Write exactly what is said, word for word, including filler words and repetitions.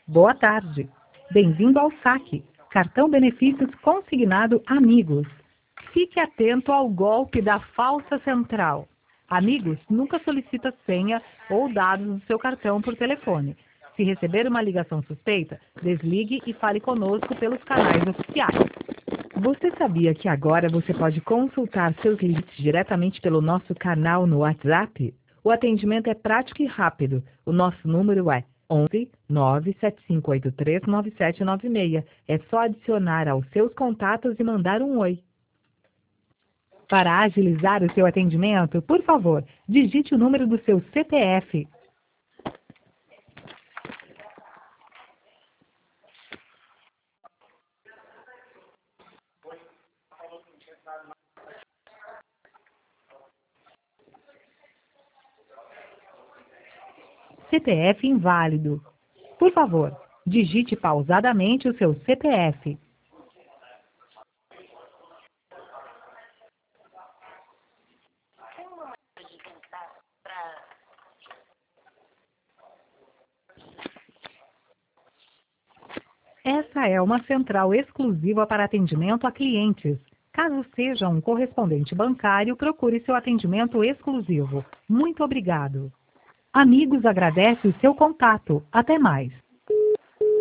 Boa tarde. Bem-vindo ao saque. Cartão benefícios consignado Amigos. Fique atento ao golpe da falsa central. Amigos nunca solicita senha ou dados do seu cartão por telefone. Se receber uma ligação suspeita, desligue e fale conosco pelos canais oficiais. Você sabia que agora você pode consultar seus limites diretamente pelo nosso canal no WhatsApp? O atendimento é prático e rápido. O nosso número é onze, nove sete cinco oito três, nove sete nove seis. É só adicionar aos seus contatos e mandar um oi. Para agilizar o seu atendimento, por favor, digite o número do seu C P F. C P F inválido. Por favor, digite pausadamente o seu C P F. Essa é uma central exclusiva para atendimento a clientes. Caso seja um correspondente bancário, procure seu atendimento exclusivo. Muito obrigado. Amigos agradece o seu contato. Até mais.